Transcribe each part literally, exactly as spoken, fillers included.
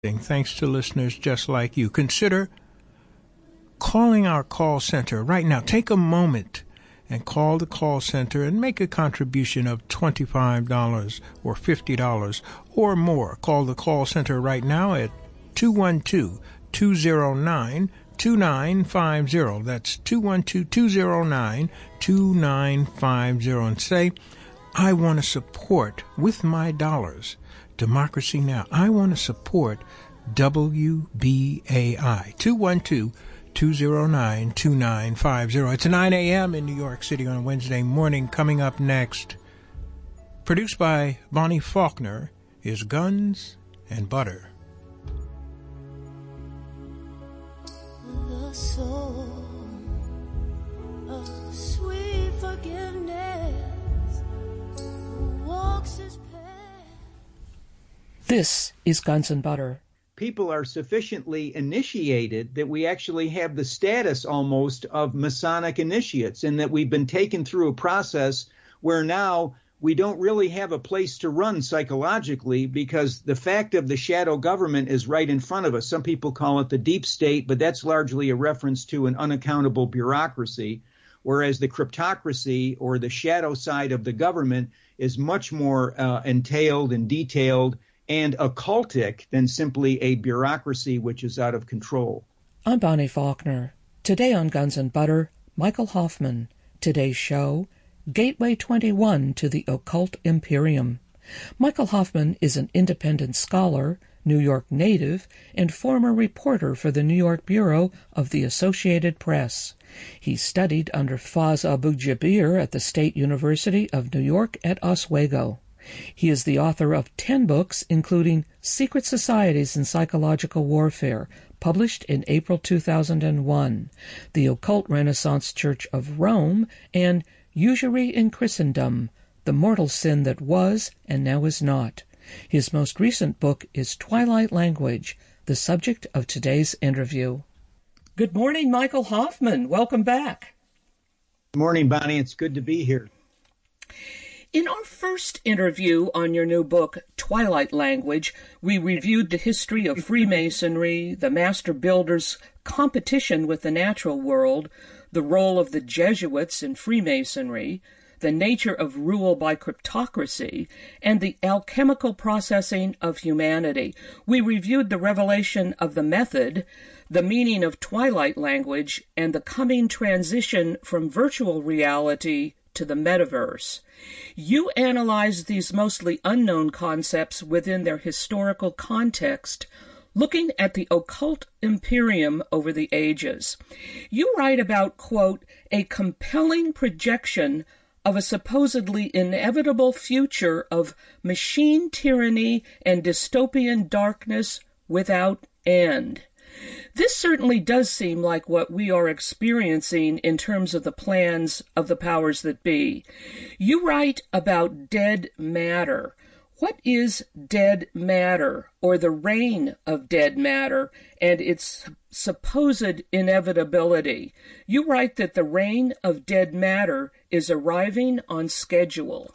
Thanks to listeners just like you. Consider calling our call center right now. Take a moment and call the call center and make a contribution of twenty-five dollars or fifty dollars or more. Call the call center right now at two one two, two zero nine, two nine five zero. That's two one two, two zero nine, two nine five zero. And say, I want to support with my dollars Democracy Now! I want to support W B A I. two one two, two zero nine, two nine five zero. It's nine a.m. in New York City on a Wednesday morning. Coming up next, produced by Bonnie Faulkner, is Guns and Butter. The soul of sweet forgiveness walks his path. This is Guns and Butter. People are sufficiently initiated that we actually have the status almost of Masonic initiates, and that we've been taken through a process where now we don't really have a place to run psychologically, because the fact of the shadow government is right in front of us. Some people call it the deep state, but that's largely a reference to an unaccountable bureaucracy, whereas the cryptocracy, or the shadow side of the government, is much more uh, entailed and detailed and occultic than simply a bureaucracy which is out of control. I'm Bonnie Faulkner. Today on Guns and Butter, Michael Hoffman. Today's show, Gateway twenty-one to the Occult Imperium. Michael Hoffman is an independent scholar, New York native, and former reporter for the New York Bureau of the Associated Press. He studied under Faz Abu-Jaber at the State University of New York at Oswego. He is the author of ten books, including Secret Societies in Psychological Warfare, published in April two thousand one, The Occult Renaissance Church of Rome, and Usury in Christendom, The Mortal Sin That Was and Now Is Not. His most recent book is Twilight Language, the subject of today's interview. Good morning, Michael Hoffman. Welcome back. Good morning, Bonnie. It's good to be here. In our first interview on your new book, Twilight Language, we reviewed the history of Freemasonry, the Master Builder's competition with the natural world, the role of the Jesuits in Freemasonry, the nature of rule by cryptocracy, and the alchemical processing of humanity. We reviewed the revelation of the method, the meaning of Twilight Language, and the coming transition from virtual reality to the metaverse. You analyze these mostly unknown concepts within their historical context, looking at the occult imperium over the ages. You write about, quote, a compelling projection of a supposedly inevitable future of machine tyranny and dystopian darkness without end. This certainly does seem like what we are experiencing in terms of the plans of the powers that be. You write about dead matter. What is dead matter, or the reign of dead matter, and its supposed inevitability? You write that the reign of dead matter is arriving on schedule.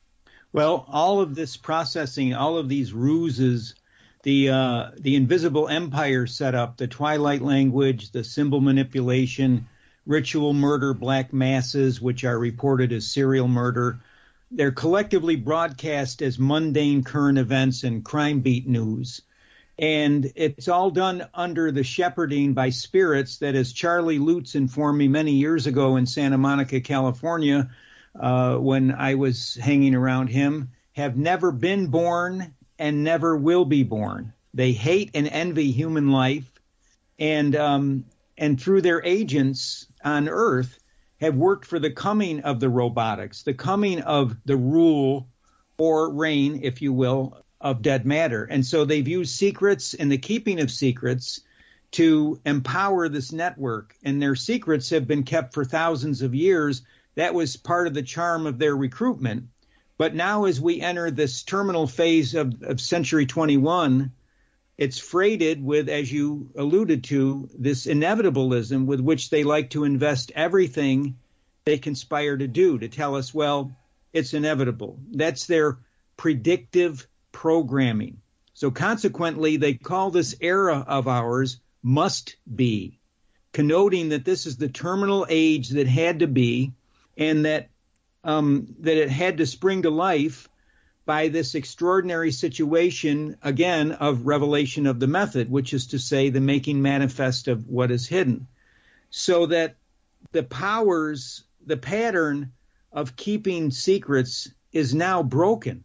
Well, all of this processing, all of these ruses, the uh, the invisible empire set up, the Twilight Language, the symbol manipulation, ritual murder, black masses, which are reported as serial murder, they're collectively broadcast as mundane current events and crime beat news. And it's all done under the shepherding by spirits that, as Charlie Lutz informed me many years ago in Santa Monica, California, uh, when I was hanging around him, have never been born and never will be born. They hate and envy human life, and um, and through their agents on Earth have worked for the coming of the robotics, the coming of the rule or reign, if you will, of dead matter. And so they've used secrets and the keeping of secrets to empower this network. And their secrets have been kept for thousands of years. That was part of the charm of their recruitment. But now as we enter this terminal phase of, of Century twenty-one, it's freighted with, as you alluded to, this inevitabilism with which they like to invest everything they conspire to do, to tell us, well, it's inevitable. That's their predictive programming. So consequently, they call this era of ours must be, connoting that this is the terminal age that had to be, and that um, that it had to spring to life by this extraordinary situation, again, of revelation of the method, which is to say the making manifest of what is hidden. So that the powers, the pattern of keeping secrets is now broken.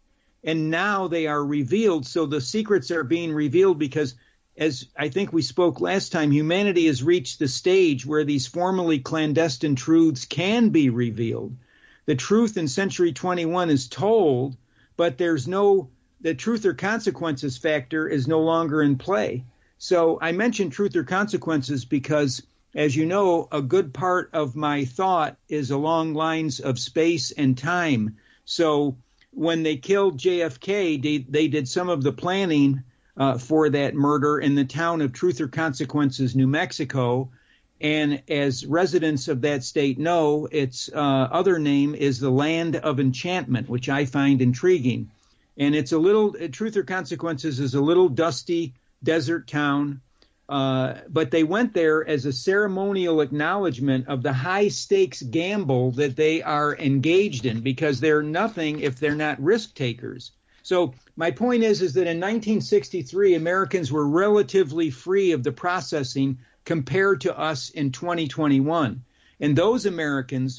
And now they are revealed. So the secrets are being revealed because, as I think we spoke last time, humanity has reached the stage where these formerly clandestine truths can be revealed. The truth in Century twenty-one is told, but there's no, the truth or consequences factor is no longer in play. So I mentioned truth or consequences because, as you know, a good part of my thought is along lines of space and time. So when they killed J F K, they, they did some of the planning uh, for that murder in the town of Truth or Consequences, New Mexico. And as residents of that state know, its uh, other name is the Land of Enchantment, which I find intriguing. And it's a little, Truth or Consequences is a little dusty desert town. Uh, but they went there as a ceremonial acknowledgement of the high stakes gamble that they are engaged in, because they're nothing if they're not risk takers. So my point is, is that in nineteen sixty-three, Americans were relatively free of the processing compared to us in twenty twenty-one. And those Americans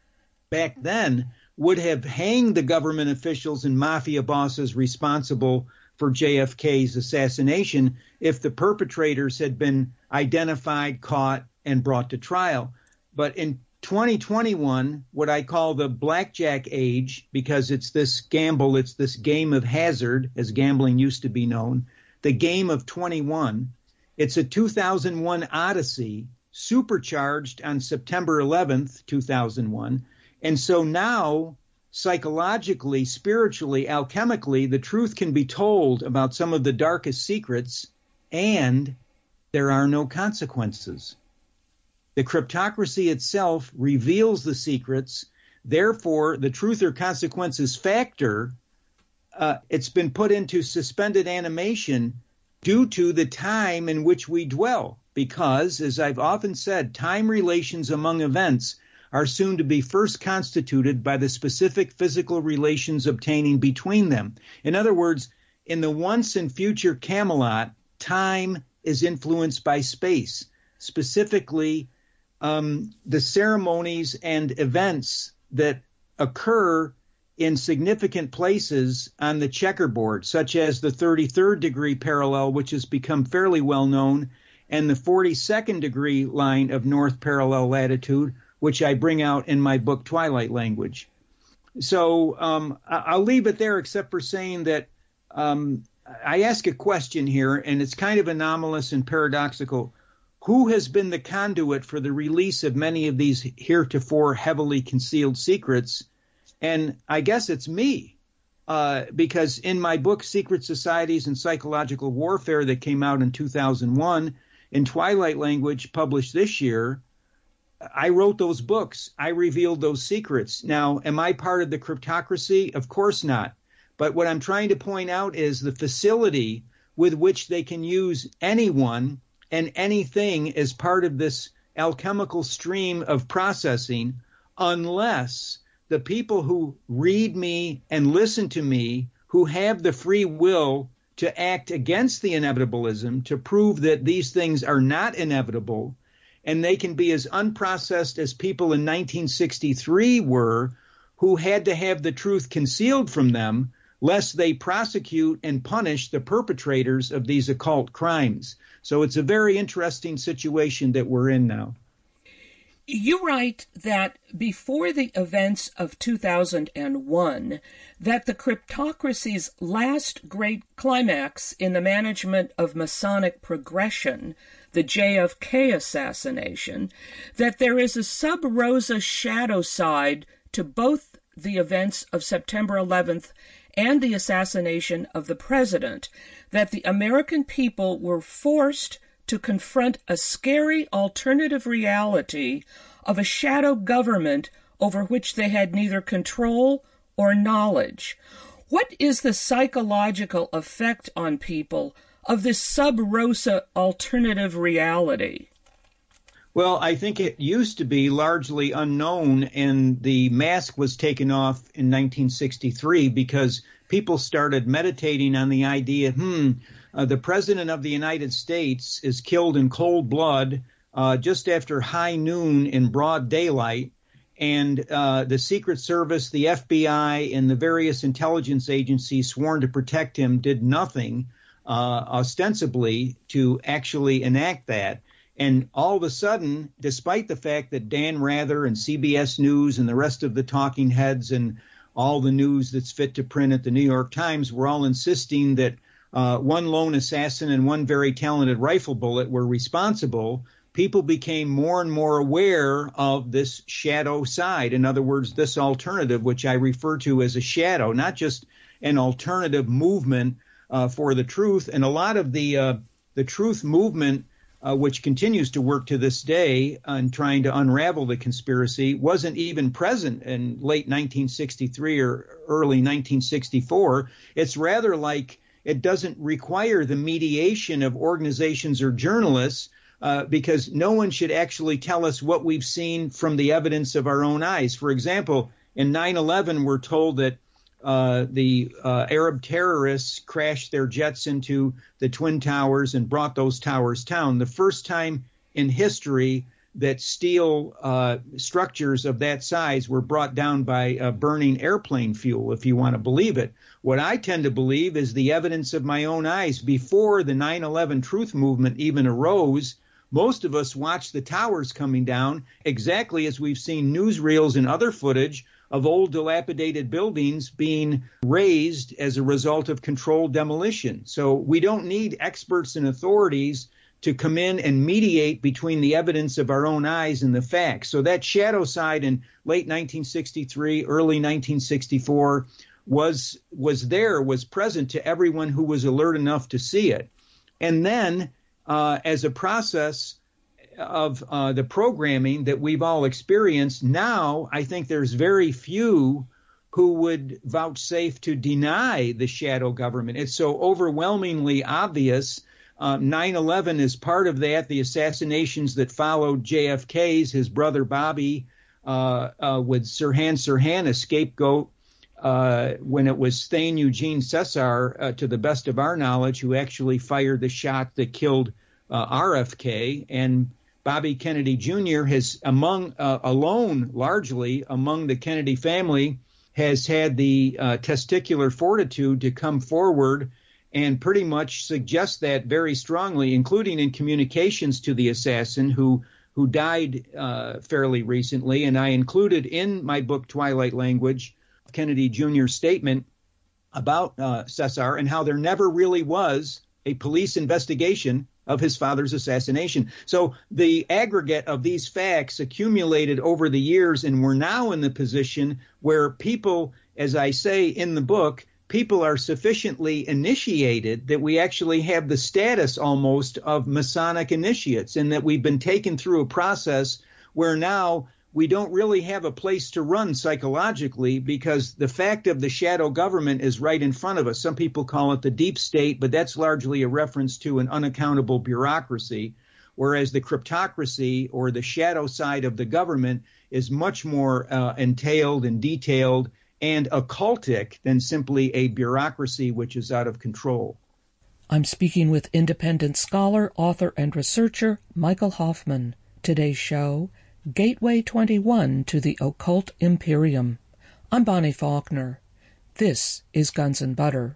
back then would have hanged the government officials and mafia bosses responsible for J F K's assassination if the perpetrators had been identified, caught, and brought to trial. But in twenty twenty-one, what I call the blackjack age, because it's this gamble, it's this game of hazard, as gambling used to be known, the game of twenty-one, it's a two thousand one odyssey supercharged on September eleventh, two thousand one. And so now, psychologically, spiritually, alchemically, the truth can be told about some of the darkest secrets, and there are no consequences. The cryptocracy itself reveals the secrets. Therefore, the truth or consequences factor, uh, it's been put into suspended animation due to the time in which we dwell. Because, as I've often said, time relations among events are soon to be first constituted by the specific physical relations obtaining between them. In other words, in the once and future Camelot, time is influenced by space, specifically um, the ceremonies and events that occur in significant places on the checkerboard, such as the thirty-third degree parallel, which has become fairly well known, and the forty-second degree line of north parallel latitude, which I bring out in my book, Twilight Language. So um, I'll leave it there, except for saying that um, I ask a question here, and it's kind of anomalous and paradoxical. Who has been the conduit for the release of many of these heretofore heavily concealed secrets? And I guess it's me, uh, because in my book, Secret Societies and Psychological Warfare, that came out in two thousand one, in Twilight Language, published this year, I wrote those books. I revealed those secrets. Now, am I part of the cryptocracy? Of course not. But what I'm trying to point out is the facility with which they can use anyone and anything as part of this alchemical stream of processing, unless the people who read me and listen to me, who have the free will to act against the inevitabilism, to prove that these things are not inevitable, and they can be as unprocessed as people in nineteen sixty-three were, who had to have the truth concealed from them, lest they prosecute and punish the perpetrators of these occult crimes. So it's a very interesting situation that we're in now. You write that before the events of two thousand one, that the cryptocracy's last great climax in the management of Masonic progression, the J F K assassination, that there is a sub-rosa shadow side to both the events of September eleventh and the assassination of the president, that the American people were forced to confront a scary alternative reality of a shadow government over which they had neither control or knowledge. What is the psychological effect on people of this sub rosa alternative reality? Well, I think it used to be largely unknown, and the mask was taken off in nineteen sixty-three because people started meditating on the idea, hmm, uh, the President of the United States is killed in cold blood uh, just after high noon in broad daylight, and uh, the Secret Service, the F B I, and the various intelligence agencies sworn to protect him did nothing, uh, ostensibly, to actually enact that. And all of a sudden, despite the fact that Dan Rather and C B S News and the rest of the talking heads and all the news that's fit to print at the New York Times were all insisting that uh, one lone assassin and one very talented rifle bullet were responsible, people became more and more aware of this shadow side. In other words, this alternative, which I refer to as a shadow, not just an alternative movement uh, for the truth. And a lot of the uh, the truth movement, Uh, which continues to work to this day on trying to unravel the conspiracy, wasn't even present in late nineteen sixty-three or early nineteen sixty-four. It's rather like it doesn't require the mediation of organizations or journalists uh, because no one should actually tell us what we've seen from the evidence of our own eyes. For example, in nine eleven, we're told that Uh, the uh, Arab terrorists crashed their jets into the Twin Towers and brought those towers down. The first time in history that steel uh, structures of that size were brought down by uh, burning airplane fuel, if you want to believe it. What I tend to believe is the evidence of my own eyes. Before the nine eleven truth movement even arose, most of us watched the towers coming down exactly as we've seen newsreels and other footage of old dilapidated buildings being raised as a result of controlled demolition. So we don't need experts and authorities to come in and mediate between the evidence of our own eyes and the facts. So that shadow side in late nineteen sixty-three, early nineteen sixty-four was was there, was present to everyone who was alert enough to see it. And then uh, as a process of uh, the programming that we've all experienced, now I think there's very few who would vouchsafe to deny the shadow government. It's so overwhelmingly obvious. Uh, nine eleven is part of that. The assassinations that followed J F K's, his brother Bobby, uh, uh, with Sirhan Sirhan, a scapegoat, uh, when it was Thane Eugene Cesar, uh, to the best of our knowledge, who actually fired the shot that killed uh, R F K. And Bobby Kennedy Junior has, among uh, alone largely among the Kennedy family, has had the uh, testicular fortitude to come forward and pretty much suggest that very strongly, including in communications to the assassin who who died uh, fairly recently. And I included in my book, Twilight Language, Kennedy Junior's statement about uh, Cesar and how there never really was a police investigation of his father's assassination. So the aggregate of these facts accumulated over the years, and we're now in the position where people, as I say in the book, people are sufficiently initiated that we actually have the status almost of Masonic initiates, and that we've been taken through a process where now we don't really have a place to run psychologically, because the fact of the shadow government is right in front of us. Some people call it the deep state, but that's largely a reference to an unaccountable bureaucracy, whereas the cryptocracy, or the shadow side of the government, is much more uh, entailed and detailed and occultic than simply a bureaucracy which is out of control. I'm speaking with independent scholar, author, and researcher Michael Hoffman. Today's show, Gateway twenty-one to the Occult Imperium. I'm Bonnie Faulkner. This is Guns and Butter.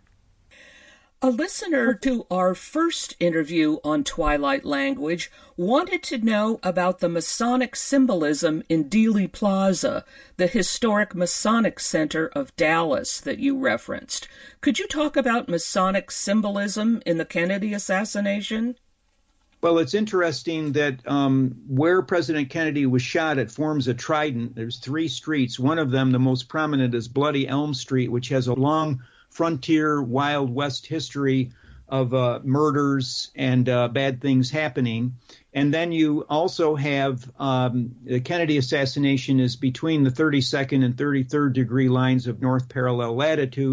A listener to our first interview on Twilight Language wanted to know about the Masonic symbolism in Dealey Plaza, the historic Masonic center of Dallas that you referenced. Could you talk about Masonic symbolism in the Kennedy assassination? Well, it's interesting that um, where President Kennedy was shot, it forms a trident. There's three streets. One of them, the most prominent, is Bloody Elm Street, which has a long frontier Wild West history of uh, murders and uh, bad things happening. And then you also have um, the Kennedy assassination is between the thirty-second and thirty-third degree lines of north parallel latitude.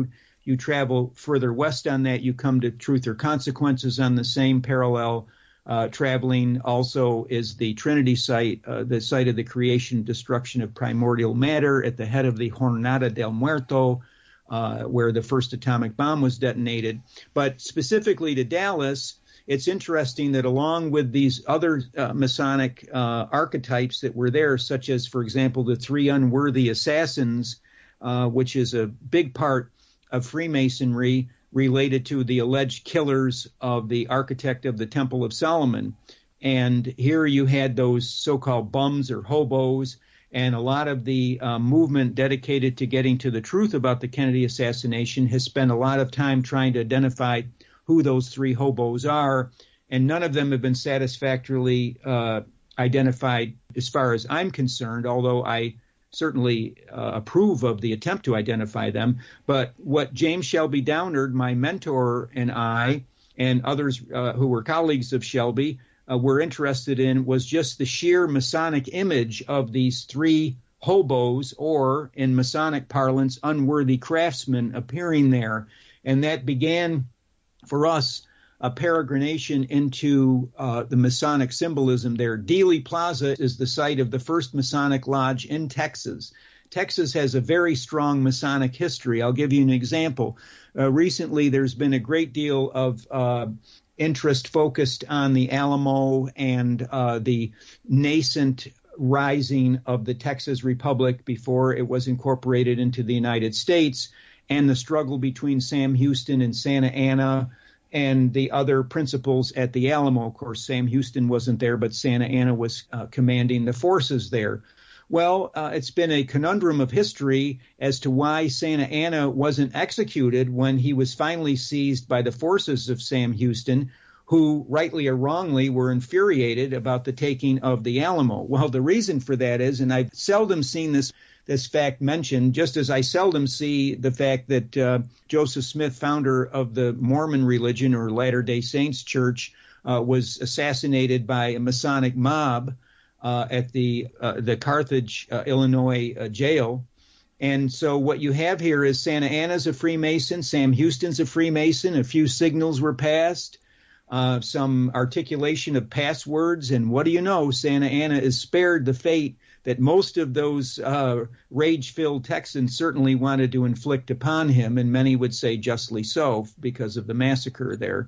You travel further west on that, you come to Truth or Consequences on the same parallel. Uh, traveling also is the Trinity site, uh, the site of the creation and destruction of primordial matter at the head of the Jornada del Muerto, uh, where the first atomic bomb was detonated. But specifically to Dallas, it's interesting that along with these other uh, Masonic uh, archetypes that were there, such as, for example, the three unworthy assassins, uh, which is a big part of Freemasonry, related to the alleged killers of the architect of the Temple of Solomon. And here you had those so-called bums or hobos, and a lot of the uh, movement dedicated to getting to the truth about the Kennedy assassination has spent a lot of time trying to identify who those three hobos are, and none of them have been satisfactorily uh, identified as far as I'm concerned, although I certainly uh, approve of the attempt to identify them. But what James Shelby Downard, my mentor, and I, and others uh, who were colleagues of Shelby, uh, were interested in was just the sheer Masonic image of these three hobos, or in Masonic parlance, unworthy craftsmen appearing there. And that began for us a peregrination into uh, the Masonic symbolism there. Dealey Plaza is the site of the first Masonic lodge in Texas. Texas has a very strong Masonic history. I'll give you an example. Uh, recently, there's been a great deal of uh, interest focused on the Alamo and uh, the nascent rising of the Texas Republic before it was incorporated into the United States, and the struggle between Sam Houston and Santa Anna, and the other principals at the Alamo. Of course, Sam Houston wasn't there, but Santa Anna was uh, commanding the forces there. Well, uh, it's been a conundrum of history as to why Santa Anna wasn't executed when he was finally seized by the forces of Sam Houston, who rightly or wrongly were infuriated about the taking of the Alamo. Well, the reason for that is, and I've seldom seen this this fact mentioned, just as I seldom see the fact that uh, Joseph Smith, founder of the Mormon religion or Latter-day Saints Church, uh, was assassinated by a Masonic mob uh, at the uh, the Carthage, uh, Illinois uh, jail. And so what you have here is Santa Anna's a Freemason, Sam Houston's a Freemason, a few signals were passed, uh, some articulation of passwords, and what do you know, Santa Anna is spared the fate that most of those uh, rage-filled Texans certainly wanted to inflict upon him, and many would say justly so because of the massacre there.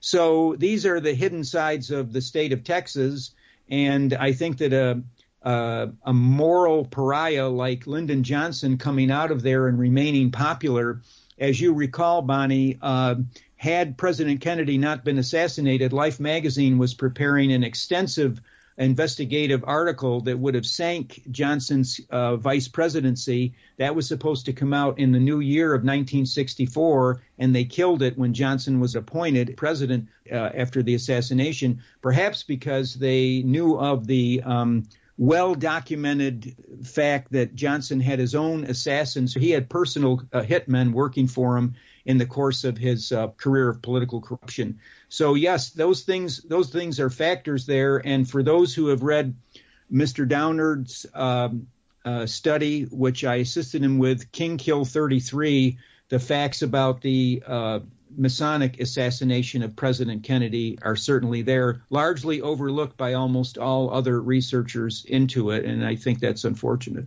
So these are the hidden sides of the state of Texas, and I think that a, a, a moral pariah like Lyndon Johnson coming out of there and remaining popular, as you recall, Bonnie, uh, had President Kennedy not been assassinated, Life magazine was preparing an extensive investigative article that would have sank Johnson's uh, vice presidency. That was supposed to come out in the new year of nineteen sixty-four, and they killed it when Johnson was appointed president uh, after the assassination, perhaps because they knew of the um, well-documented fact that Johnson had his own assassins. He had personal uh, hitmen working for him in the course of his uh, career of political corruption. So yes, those things those things are factors there. And for those who have read Mister Downard's um, uh, study, which I assisted him with, King Kill thirty-three, the facts about the uh, Masonic assassination of President Kennedy are certainly there, largely overlooked by almost all other researchers into it. And I think that's unfortunate.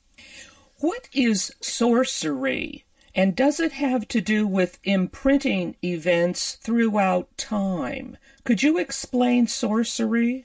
What is sorcery? And does it have to do with imprinting events throughout time? Could you explain sorcery?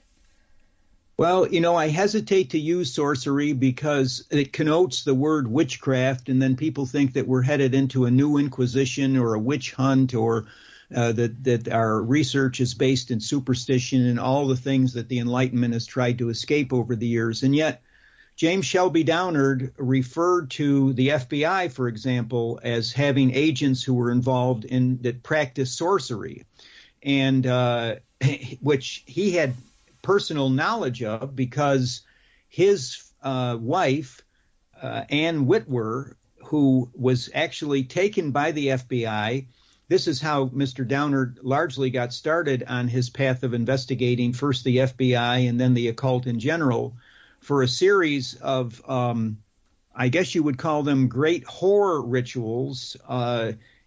Well, you know, I hesitate to use sorcery because it connotes the word witchcraft, and then people think that we're headed into a new inquisition or a witch hunt, or uh, that, that our research is based in superstition and all the things that the Enlightenment has tried to escape over the years. And yet, James Shelby Downard referred to the F B I, for example, as having agents who were involved in that practiced sorcery, and uh, which he had personal knowledge of because his uh, wife, uh, Ann Witwer, who was actually taken by the F B I. This is how Mister Downard largely got started on his path of investigating first the F B I and then the occult in general, for a series of, um, I guess you would call them great horror rituals uh,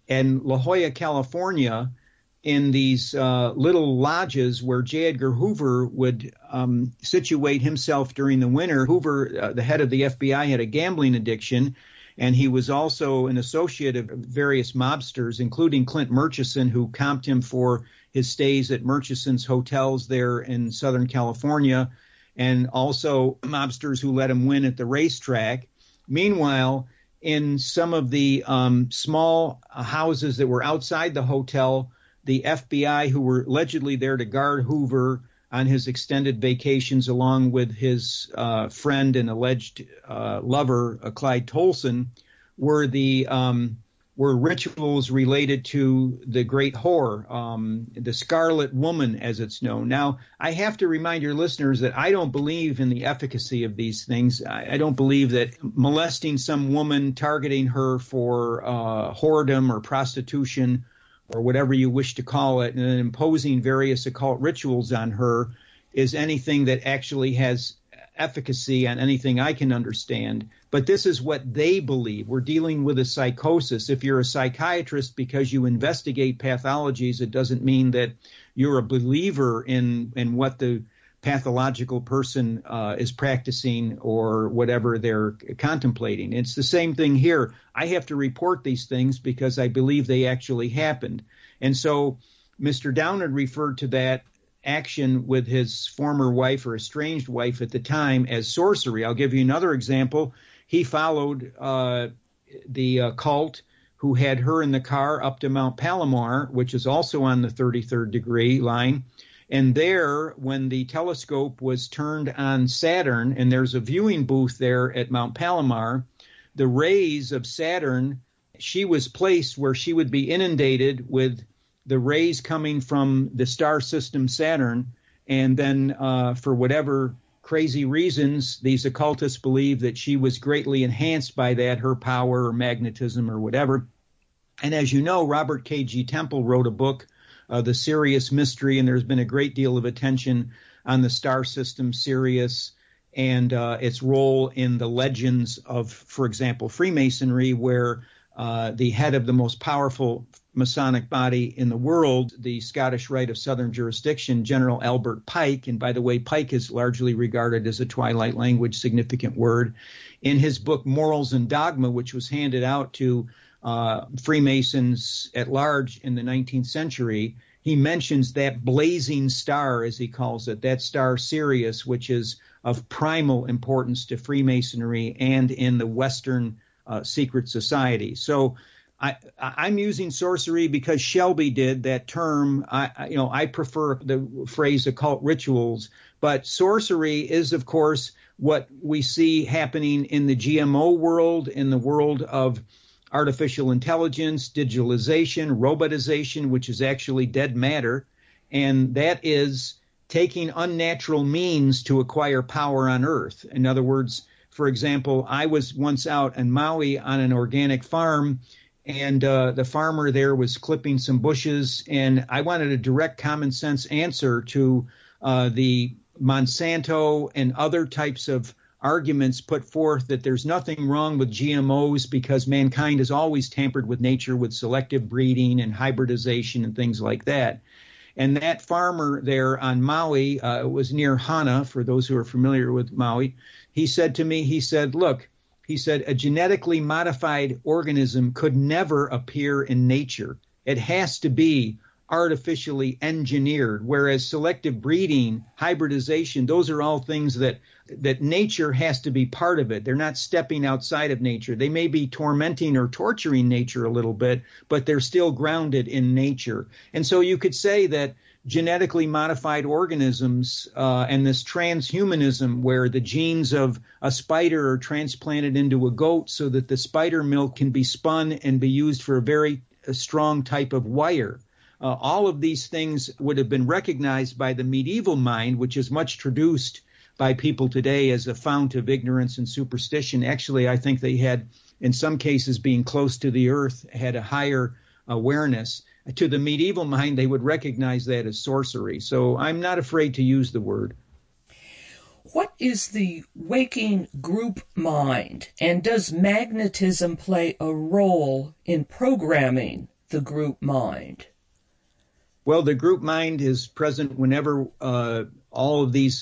in La Jolla, California, in these uh, little lodges where J. Edgar Hoover would um, situate himself during the winter. Hoover, uh, the head of the F B I, had a gambling addiction, and he was also an associate of various mobsters, including Clint Murchison, who comped him for his stays at Murchison's hotels there in Southern California, and also mobsters who let him win at the racetrack. Meanwhile, in some of the um, small houses that were outside the hotel, the F B I, who were allegedly there to guard Hoover on his extended vacations, along with his uh, friend and alleged uh, lover, uh, Clyde Tolson, were the um, were rituals related to the Great Whore, um, the Scarlet Woman, as it's known. Now, I have to remind your listeners that I don't believe in the efficacy of these things. I, I don't believe that molesting some woman, targeting her for uh, whoredom or prostitution, or whatever you wish to call it, and then imposing various occult rituals on her is anything that actually has efficacy on anything I can understand. But this is what they believe. We're dealing with a psychosis. If you're a psychiatrist because you investigate pathologies, it doesn't mean that you're a believer in, in what the pathological person uh, is practicing or whatever they're contemplating. It's the same thing here. I have to report these things because I believe they actually happened. And so Mister Downard referred to that action with his former wife or estranged wife at the time as sorcery. I'll give you another example. He followed uh, the uh, cult who had her in the car up to Mount Palomar, which is also on the thirty-third degree line. And there, when the telescope was turned on Saturn, and there's a viewing booth there at Mount Palomar, the rays of Saturn, she was placed where she would be inundated with the rays coming from the star system Saturn. And then uh, for whatever crazy reasons, these occultists believe that she was greatly enhanced by that, her power or magnetism or whatever. And as you know, Robert K G Temple wrote a book, Uh, the Sirius Mystery, and there's been a great deal of attention on the star system Sirius and uh, its role in the legends of, for example, Freemasonry, where uh, the head of the most powerful Masonic body in the world, the Scottish Rite of Southern Jurisdiction, General Albert Pike, and by the way, Pike is largely regarded as a Twilight language significant word, in his book Morals and Dogma, which was handed out to Uh, Freemasons at large in the nineteenth century, he mentions that blazing star, as he calls it, that star Sirius, which is of primal importance to Freemasonry and in the Western uh, secret society. So I, I'm using sorcery because Shelby did that term. I, you know, I prefer the phrase occult rituals, but sorcery is, of course, what we see happening in the G M O world, in the world of artificial intelligence, digitalization, robotization, which is actually dead matter, and that is taking unnatural means to acquire power on Earth. In other words, for example, I was once out in Maui on an organic farm, and uh, the farmer there was clipping some bushes, and I wanted a direct common sense answer to uh, the Monsanto and other types of arguments put forth that there's nothing wrong with G M Os because mankind has always tampered with nature with selective breeding and hybridization and things like that. And that farmer there on Maui, uh, was near Hana, for those who are familiar with Maui, he said to me, he said, look, he said, a genetically modified organism could never appear in nature. It has to be artificially engineered, whereas selective breeding, hybridization, those are all things that that nature has to be part of it. They're not stepping outside of nature. They may be tormenting or torturing nature a little bit, but they're still grounded in nature. And so you could say that genetically modified organisms uh, and this transhumanism, where the genes of a spider are transplanted into a goat so that the spider milk can be spun and be used for a very a strong type of wire. Uh, all of these things would have been recognized by the medieval mind, which is much traduced by people today as a fount of ignorance and superstition. Actually, I think they had, in some cases, being close to the earth, had a higher awareness. To the medieval mind, they would recognize that as sorcery. So I'm not afraid to use the word. What is the waking group mind, and does magnetism play a role in programming the group mind? Well, the group mind is present whenever uh, all of these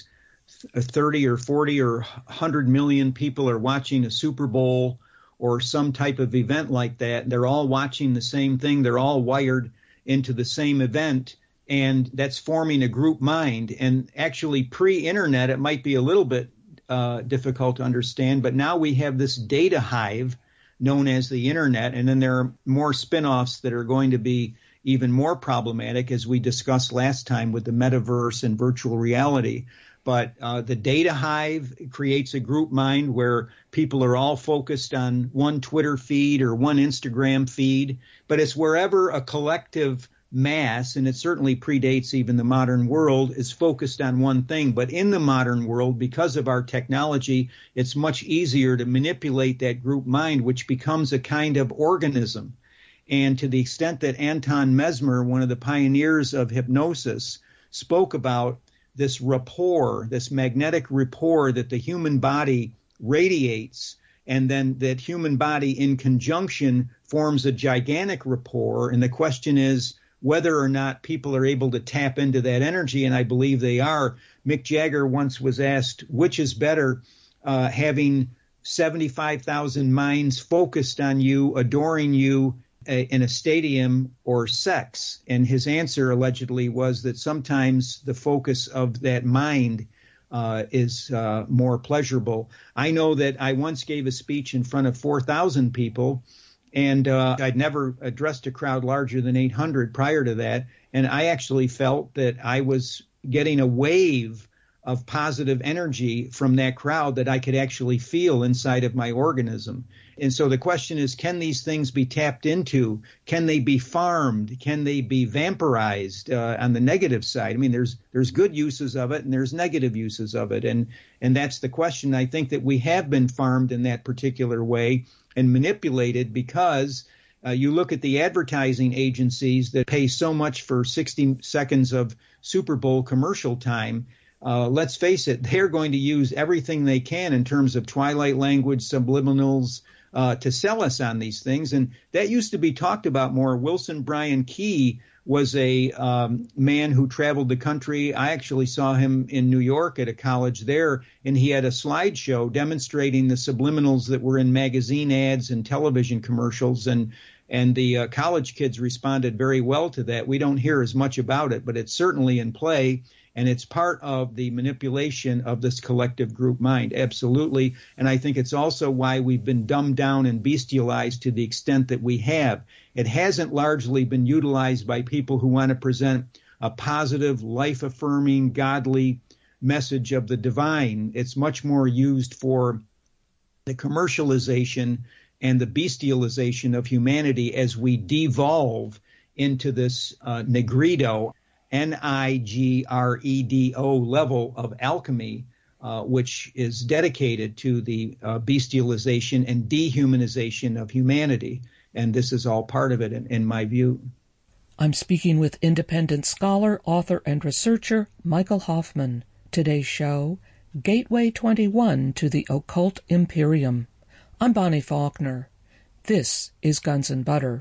thirty or forty or one hundred million people are watching a Super Bowl or some type of event like that. They're all watching the same thing. They're all wired into the same event, and that's forming a group mind. And actually, pre-internet, it might be a little bit uh, difficult to understand, but now we have this data hive known as the internet, and then there are more spin-offs that are going to be even more problematic, as we discussed last time with the metaverse and virtual reality. But uh, the data hive creates a group mind where people are all focused on one Twitter feed or one Instagram feed, but it's wherever a collective mass, and it certainly predates even the modern world, is focused on one thing. But in the modern world, because of our technology, it's much easier to manipulate that group mind, which becomes a kind of organism. And to the extent that Anton Mesmer, one of the pioneers of hypnosis, spoke about this rapport, this magnetic rapport that the human body radiates, and then that human body in conjunction forms a gigantic rapport. And the question is whether or not people are able to tap into that energy, and I believe they are. Mick Jagger once was asked, which is better, uh, having seventy-five thousand minds focused on you, adoring you, in a stadium, or sex? And his answer allegedly was that sometimes the focus of that mind uh, is uh, more pleasurable. I know that I once gave a speech in front of four thousand people, and uh, I'd never addressed a crowd larger than eight hundred prior to that. And I actually felt that I was getting a wave of positive energy from that crowd that I could actually feel inside of my organism. And so the question is, can these things be tapped into? Can they be farmed? Can they be vampirized uh, on the negative side? I mean, there's there's good uses of it and there's negative uses of it. And and that's the question. I think that we have been farmed in that particular way and manipulated, because uh, you look at the advertising agencies that pay so much for sixty seconds of Super Bowl commercial time. Uh, let's face it, they're going to use everything they can in terms of twilight language, subliminals, uh, to sell us on these things. And that used to be talked about more. Wilson Bryan Key was a um, man who traveled the country. I actually saw him in New York at a college there, and he had a slideshow demonstrating the subliminals that were in magazine ads and television commercials. And And the uh, college kids responded very well to that. We don't hear as much about it, but it's certainly in play. And it's part of the manipulation of this collective group mind. Absolutely. And I think it's also why we've been dumbed down and bestialized to the extent that we have. It hasn't largely been utilized by people who want to present a positive, life-affirming, godly message of the divine. It's much more used for the commercialization and the bestialization of humanity as we devolve into this uh, Negrito, N I G R E D O level of alchemy, uh, which is dedicated to the uh, bestialization and dehumanization of humanity. And this is all part of it, in, in my view. I'm speaking with independent scholar, author, and researcher Michael Hoffman. Today's show, Gateway twenty-one to the Occult Imperium. I'm Bonnie Faulkner. This is Guns and Butter.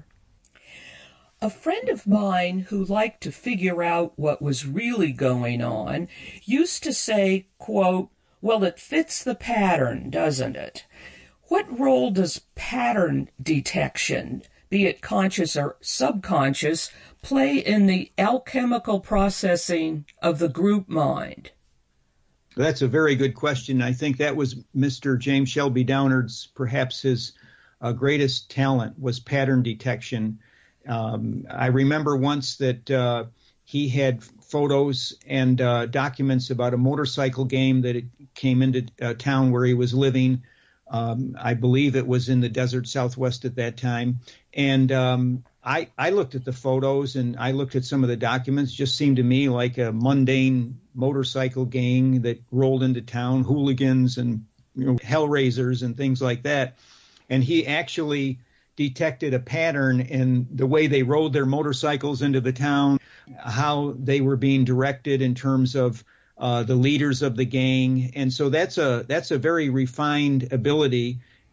A friend of mine who liked to figure out what was really going on used to say, quote, well, it fits the pattern, doesn't it? What role does pattern detection, be it conscious or subconscious, play in the alchemical processing of the group mind? That's a very good question. I think that was Mister James Shelby Downard's, perhaps his uh, greatest talent, was pattern detection. Um, I remember once that uh, he had photos and uh, documents about a motorcycle game that it came into a town where he was living. Um, I believe it was in the desert Southwest at that time. And um, I, I looked at the photos and I looked at some of the documents. Just seemed to me like a mundane motorcycle gang that rolled into town, hooligans and, you know, hellraisers and things like that. And he actually detected a pattern in the way they rode their motorcycles into the town, how they were being directed in terms of uh, the leaders of the gang. And so that's a that's a very refined ability.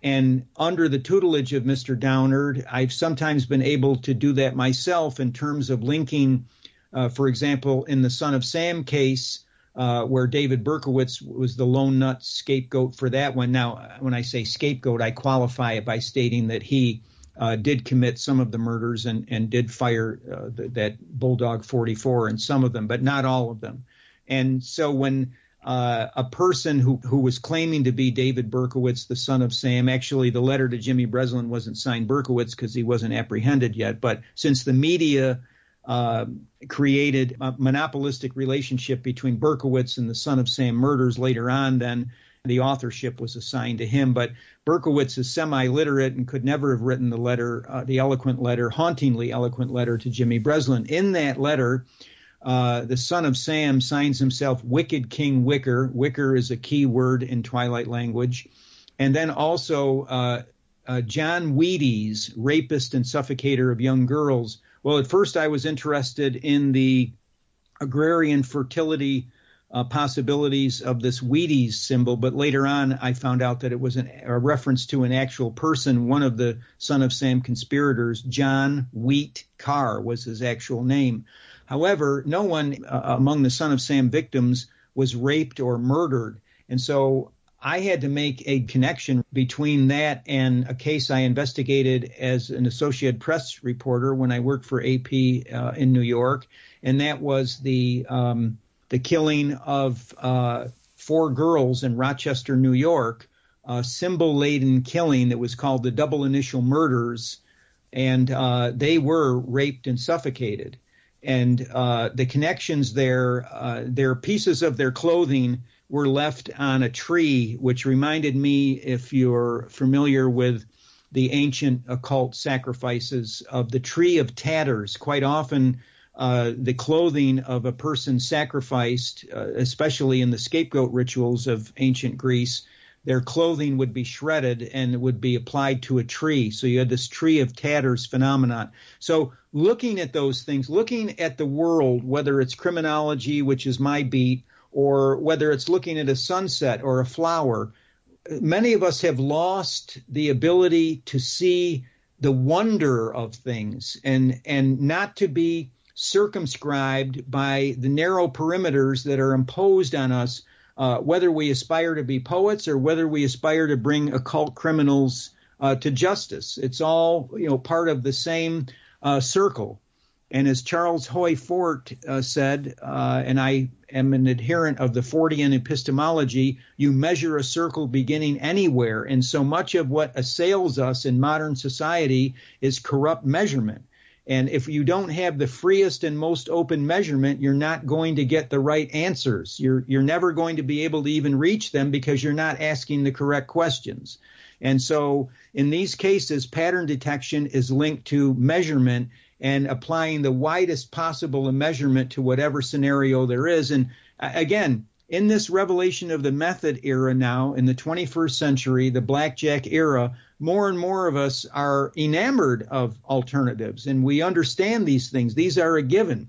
And under the tutelage of Mister Downard, I've sometimes been able to do that myself in terms of linking, uh, for example, in the Son of Sam case, uh, where David Berkowitz was the lone nut scapegoat for that one. Now, when I say scapegoat, I qualify it by stating that he uh, did commit some of the murders and, and did fire uh, the, that Bulldog forty-four in some of them, but not all of them. And so when Uh, a person who, who was claiming to be David Berkowitz, the son of Sam. Actually, the letter to Jimmy Breslin wasn't signed Berkowitz because he wasn't apprehended yet. But since the media uh, created a monopolistic relationship between Berkowitz and the son of Sam murders later on, then the authorship was assigned to him. But Berkowitz is semi-literate and could never have written the letter, uh, the eloquent letter, hauntingly eloquent letter to Jimmy Breslin. In that letter, Uh, the son of Sam signs himself Wicked King Wicker. Wicker is a key word in Twilight language. And then also uh, uh, John Wheaties, rapist and suffocator of young girls. Well, at first I was interested in the agrarian fertility uh, possibilities of this Wheaties symbol, but later on I found out that it was an, a reference to an actual person. One of the son of Sam conspirators, John Wheat Carr, was his actual name. However, no one uh, among the Son of Sam victims was raped or murdered. And so I had to make a connection between that and a case I investigated as an Associated Press reporter when I worked for A P uh, in New York. And that was the um, the killing of uh, four girls in Rochester, New York, a symbol-laden killing that was called the double initial murders. And uh, they were raped and suffocated. And uh, the connections there, uh, their pieces of their clothing were left on a tree, which reminded me, if you're familiar with the ancient occult sacrifices, of the Tree of Tatters. Quite often, uh, the clothing of a person sacrificed, uh, especially in the scapegoat rituals of ancient Greece, their clothing would be shredded and it would be applied to a tree. So you had this Tree of Tatters phenomenon. So looking at those things, looking at the world, whether it's criminology, which is my beat, or whether it's looking at a sunset or a flower, many of us have lost the ability to see the wonder of things and, and not to be circumscribed by the narrow perimeters that are imposed on us, Uh, whether we aspire to be poets or whether we aspire to bring occult criminals uh, to justice. It's all, you know, part of the same uh, circle. And as Charles Hoy Fort uh, said, uh, and I am an adherent of the Fortean epistemology, you measure a circle beginning anywhere. And so much of what assails us in modern society is corrupt measurement. And if you don't have the freest and most open measurement, you're not going to get the right answers. You're you're never going to be able to even reach them because you're not asking the correct questions. And so in these cases, pattern detection is linked to measurement and applying the widest possible measurement to whatever scenario there is. And again, in this revelation of the method era now, in the twenty-first century, the blackjack era, more and more of us are enamored of alternatives, and we understand these things. These are a given.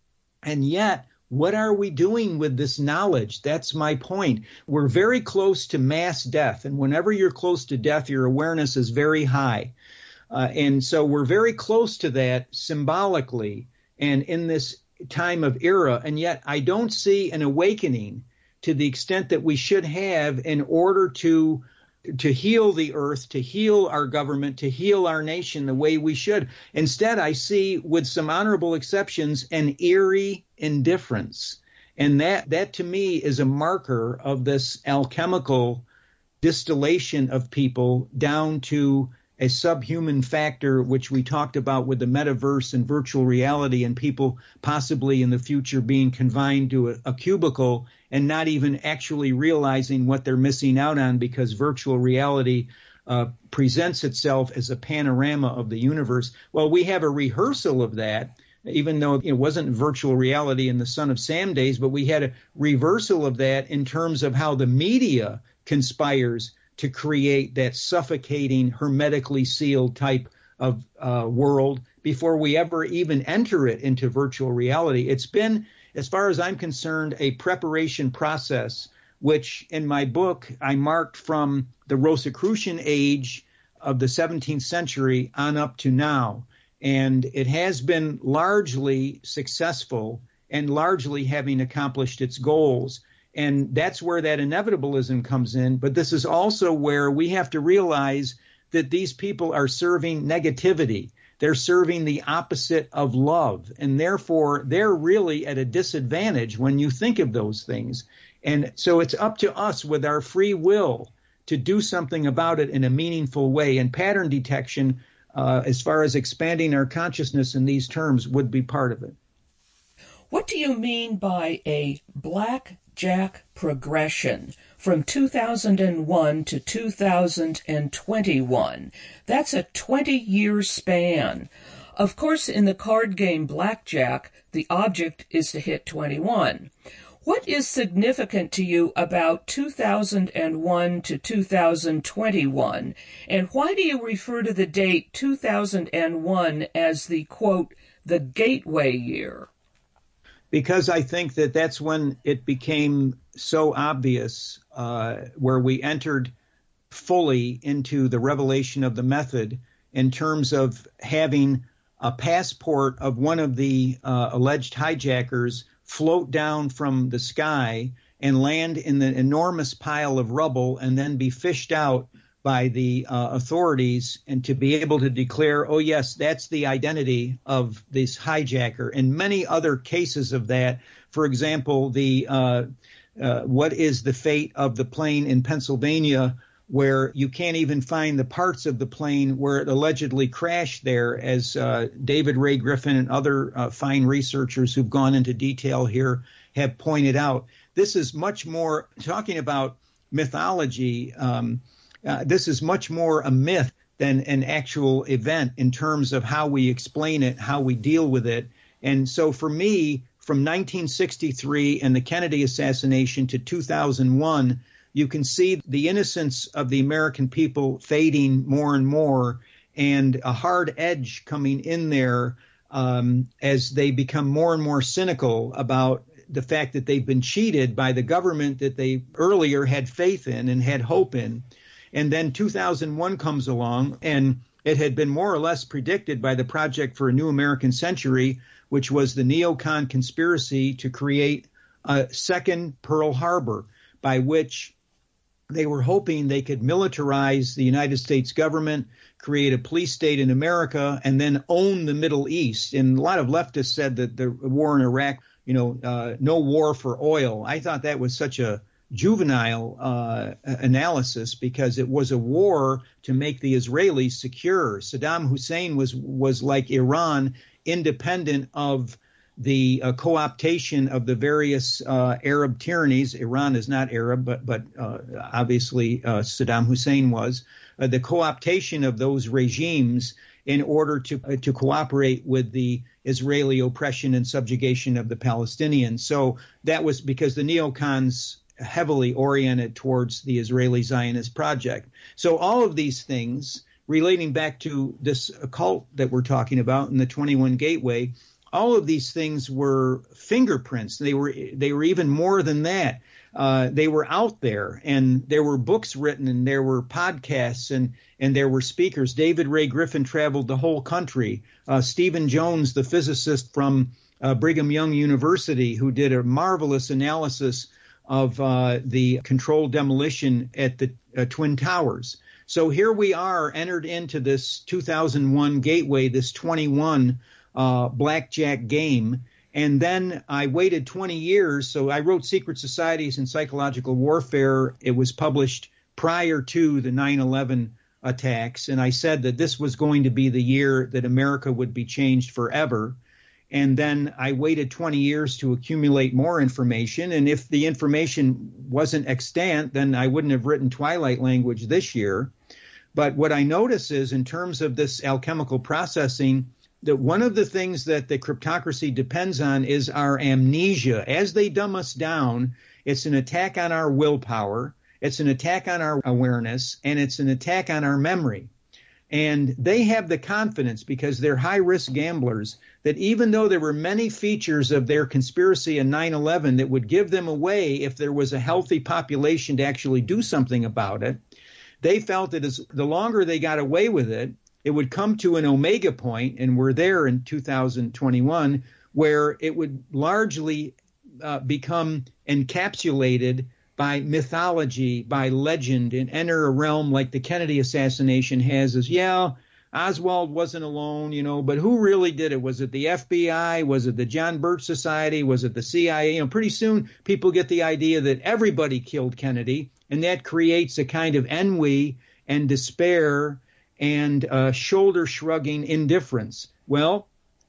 And yet, what are we doing with this knowledge? That's my point. We're very close to mass death, and whenever you're close to death, your awareness is very high. Uh, and so we're very close to that symbolically and in this time of era, and yet I don't see an awakening to the extent that we should have in order to to heal the earth, to heal our government, to heal our nation the way we should. Instead, I see, with some honorable exceptions, an eerie indifference. And that, that to me is a marker of this alchemical distillation of people down to a subhuman factor, which we talked about with the metaverse and virtual reality, and people possibly in the future being confined to a, a cubicle and not even actually realizing what they're missing out on, because virtual reality uh, presents itself as a panorama of the universe. Well, we have a rehearsal of that, even though it wasn't virtual reality in the Son of Sam days, but we had a reversal of that in terms of how the media conspires to create that suffocating, hermetically sealed type of uh, world before we ever even enter it into virtual reality. It's been, as far as I'm concerned, a preparation process which in my book I marked from the Rosicrucian age of the seventeenth century on up to now. And it has been largely successful and largely having accomplished its goals. And that's where that inevitabilism comes in. But this is also where we have to realize that these people are serving negativity. They're serving the opposite of love. And therefore, they're really at a disadvantage when you think of those things. And so it's up to us with our free will to do something about it in a meaningful way. And pattern detection, uh, as far as expanding our consciousness in these terms, would be part of it. What do you mean by a blackjack progression from two thousand one to two thousand twenty-one? That's a twenty-year span. Of course, in the card game blackjack, the object is to hit twenty-one. What is significant to you about two thousand one to two thousand twenty-one, and why do you refer to the date two thousand one as the, quote, the gateway year? Because I think that that's when it became so obvious, uh, where we entered fully into the revelation of the method in terms of having a passport of one of the uh, alleged hijackers float down from the sky and land in the enormous pile of rubble and then be fished out by the uh, authorities, and to be able to declare, oh, yes, that's the identity of this hijacker, and many other cases of that. For example, the uh, uh, what is the fate of the plane in Pennsylvania, where you can't even find the parts of the plane where it allegedly crashed there, as uh, David Ray Griffin and other uh, fine researchers who've gone into detail here have pointed out. This is much more, talking about mythology, um, Uh, this is much more a myth than an actual event in terms of how we explain it, how we deal with it. And so for me, from nineteen sixty-three and the Kennedy assassination to two thousand one, you can see the innocence of the American people fading more and more, and a hard edge coming in there um, as they become more and more cynical about the fact that they've been cheated by the government that they earlier had faith in and had hope in. And then two thousand one comes along, and it had been more or less predicted by the Project for a New American Century, which was the neocon conspiracy to create a second Pearl Harbor, by which they were hoping they could militarize the United States government, create a police state in America, and then own the Middle East. And a lot of leftists said that the war in Iraq, you know, uh, no war for oil. I thought that was such a juvenile uh, analysis, because it was a war to make the Israelis secure. Saddam Hussein was was like Iran, independent of the uh, co-optation of the various uh, Arab tyrannies. Iran is not Arab, but but uh, obviously uh, Saddam Hussein was. Uh, the co-optation of those regimes in order to uh, to cooperate with the Israeli oppression and subjugation of the Palestinians. So that was because the neocons heavily oriented towards the Israeli Zionist project. So all of these things relating back to this occult that we're talking about in the twenty-one Gateway, all of these things were fingerprints. They were they were even more than that. Uh, they were out there, and there were books written, and there were podcasts, and and there were speakers. David Ray Griffin traveled the whole country. Uh, Stephen Jones, the physicist from uh, Brigham Young University, who did a marvelous analysis of uh, the controlled demolition at the uh, Twin Towers. So here we are, entered into this two thousand one Gateway, this twenty-one uh, blackjack game. And then I waited twenty years. So I wrote Secret Societies and Psychological Warfare. It was published prior to the nine eleven attacks. And I said that this was going to be the year that America would be changed forever. And then I waited twenty years to accumulate more information. And if the information wasn't extant, then I wouldn't have written Twilight Language this year. But what I notice is, in terms of this alchemical processing, that one of the things that the cryptocracy depends on is our amnesia. As they dumb us down, it's an attack on our willpower, it's an attack on our awareness, and it's an attack on our memory. And they have the confidence, because they're high-risk gamblers, that even though there were many features of their conspiracy in nine eleven that would give them away if there was a healthy population to actually do something about it, they felt that as the longer they got away with it, it would come to an omega point, and we're there in two thousand twenty-one, where it would largely uh, become encapsulated by mythology, by legend, and enter a realm like the Kennedy assassination has is, yeah, Oswald wasn't alone, you know, but who really did it? Was it the F B I? Was it the John Birch Society? Was it the C I A? You know, pretty soon people get the idea that everybody killed Kennedy, and that creates a kind of ennui and despair and uh, shoulder-shrugging indifference. Well,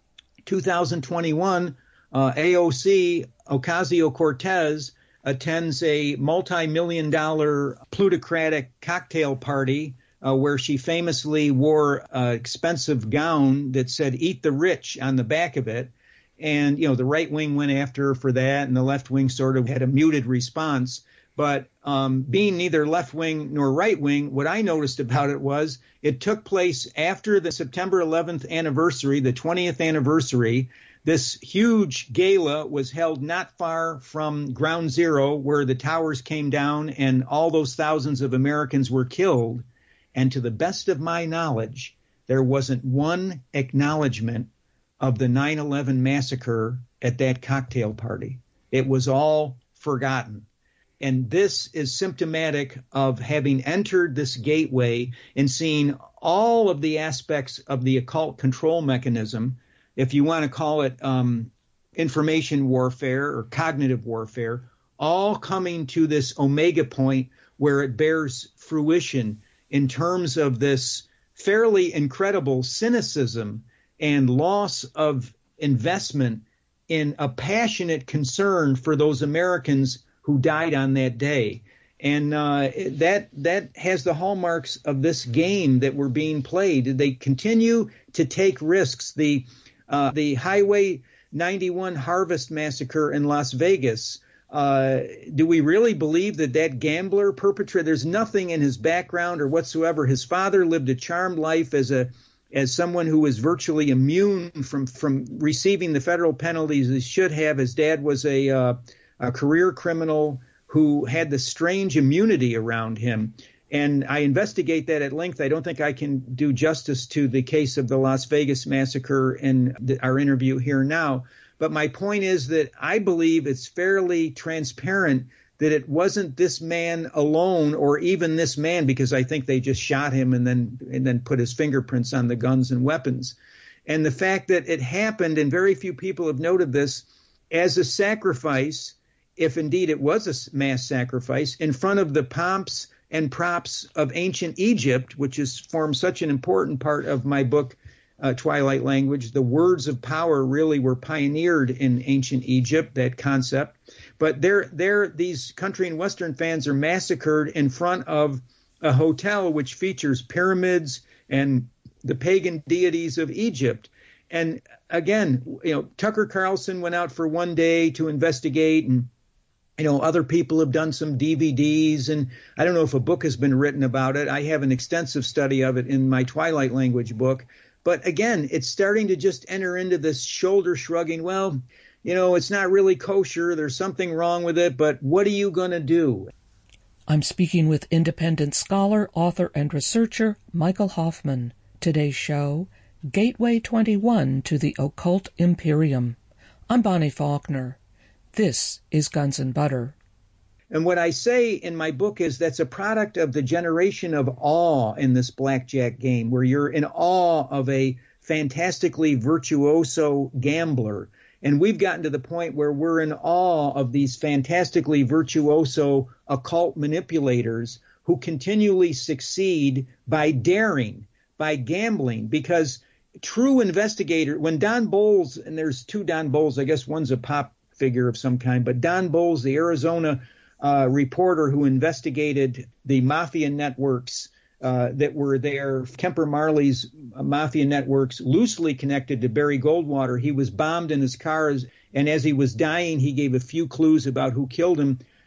two thousand twenty-one, uh, A O C, Ocasio-Cortez, attends a multi-million dollar plutocratic cocktail party uh, where she famously wore an expensive gown that said "Eat the Rich" on the back of it. And, you know, the right wing went after her for that, and the left wing sort of had a muted response. But um, being neither left wing nor right wing, what I noticed about it was it took place after the September eleventh anniversary, the twentieth anniversary. This huge gala was held not far from Ground Zero, where the towers came down and all those thousands of Americans were killed. And to the best of my knowledge, there wasn't one acknowledgement of the nine eleven massacre at that cocktail party. It was all forgotten. And this is symptomatic of having entered this gateway and seeing all of the aspects of the occult control mechanism, if you want to call it um, information warfare or cognitive warfare, all coming to this omega point where it bears fruition in terms of this fairly incredible cynicism and loss of investment in a passionate concern for those Americans who died on that day. And uh, that that has the hallmarks of this game that we're being played. They continue to take risks. The uh, the Highway ninety-one Harvest Massacre in Las Vegas. Uh, do we really believe that that gambler perpetrator? There's nothing in his background or whatsoever. His father lived a charmed life as a as someone who was virtually immune from from receiving the federal penalties he should have. His dad was a uh, a career criminal who had this strange immunity around him. And I investigate that at length. I don't think I can do justice to the case of the Las Vegas massacre in the, our interview here now. But my point is that I believe it's fairly transparent that it wasn't this man alone, or even this man, because I think they just shot him and then and then put his fingerprints on the guns and weapons. And the fact that it happened, and very few people have noted this, as a sacrifice, if indeed it was a mass sacrifice, in front of the pomps and props of ancient Egypt, which has formed such an important part of my book, uh, Twilight Language. The words of power really were pioneered in ancient Egypt, that concept. But there, there, these country and Western fans are massacred in front of a hotel which features pyramids and the pagan deities of Egypt. And again, you know, Tucker Carlson went out for one day to investigate, and you know, other people have done some D V Ds, and I don't know if a book has been written about it. I have an extensive study of it in my Twilight Language book. But again, it's starting to just enter into this shoulder shrugging. Well, you know, it's not really kosher. There's something wrong with it. But what are you going to do? I'm speaking with independent scholar, author, and researcher Michael Hoffman. Today's show, Gateway twenty-one to the Occult Imperium. I'm Bonnie Faulkner. This is Guns and Butter. And what I say in my book is that's a product of the generation of awe in this blackjack game, where you're in awe of a fantastically virtuoso gambler. And we've gotten to the point where we're in awe of these fantastically virtuoso occult manipulators who continually succeed by daring, by gambling, because true investigator, when Don Bowles, and there's two Don Bowles, I guess one's a pop figure of some kind, but Don Bowles, the Arizona uh, reporter who investigated the mafia networks uh, that were there, Kemper Marley's mafia networks, loosely connected to Barry Goldwater. He was bombed in his car, and as he was dying, he gave a few clues about who killed him.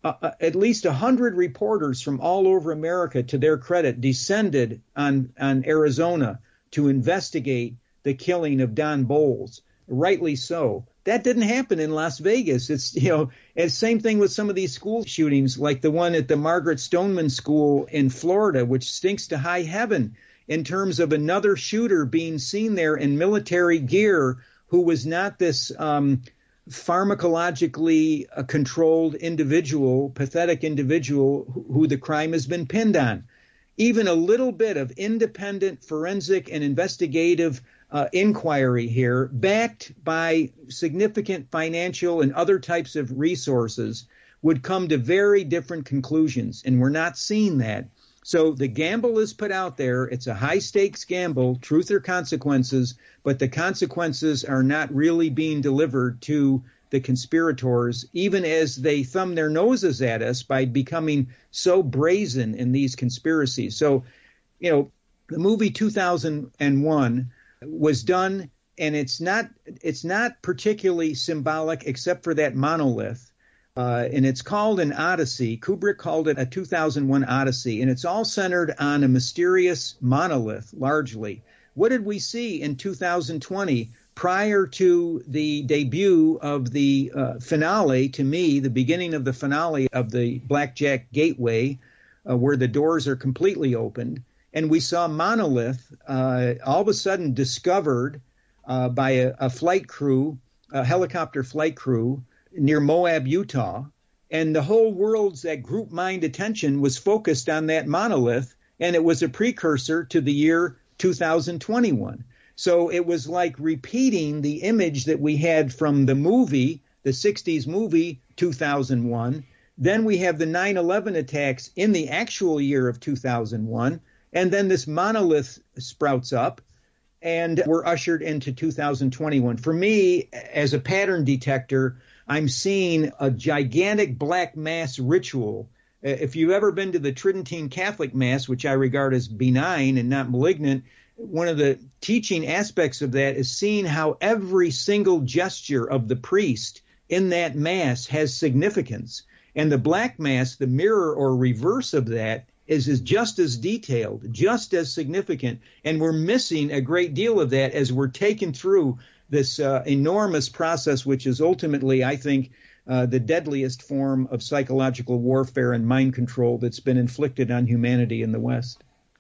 uh, at least one hundred reporters from all over America, to their credit, descended on, on Arizona to investigate the killing of Don Bolles, rightly so. That didn't happen in Las Vegas. It's, you know, and same thing with some of these school shootings, like the one at the Margaret Stoneman School in Florida, which stinks to high heaven in terms of another shooter being seen there in military gear who was not this um, pharmacologically uh, controlled individual, pathetic individual who, who the crime has been pinned on. Even a little bit of independent forensic and investigative uh, inquiry here, backed by significant financial and other types of resources, would come to very different conclusions, and we're not seeing that. So the gamble is put out there. It's a high-stakes gamble, truth or consequences, but the consequences are not really being delivered to the conspirators, even as they thumb their noses at us by becoming so brazen in these conspiracies. So, you know, the movie two thousand one was done, and it's not it's not particularly symbolic except for that monolith. Uh, and it's called an Odyssey. Kubrick called it a two thousand one Odyssey, and it's all centered on a mysterious monolith, largely. What did we see in two thousand twenty prior to the debut of the uh, finale, to me, the beginning of the finale of the Blackjack Gateway, uh, where the doors are completely opened? And we saw Monolith uh, all of a sudden discovered uh, by a, a flight crew, a helicopter flight crew, near Moab, Utah, and the whole world's that group mind attention was focused on that monolith, and it was a precursor to the year two thousand twenty-one. So it was like repeating the image that we had from the movie, the sixties movie two thousand one. Then we have the nine eleven attacks in the actual year of two thousand one, and then this monolith sprouts up, and we're ushered into two thousand twenty-one. For me, as a pattern detector, I'm seeing a gigantic black mass ritual. If you've ever been to the Tridentine Catholic Mass, which I regard as benign and not malignant, one of the teaching aspects of that is seeing how every single gesture of the priest in that Mass has significance. And the black mass, the mirror or reverse of that, is, is just as detailed, just as significant. And we're missing a great deal of that as we're taken through this uh, enormous process, which is ultimately, I think, uh, the deadliest form of psychological warfare and mind control that's been inflicted on humanity in the West.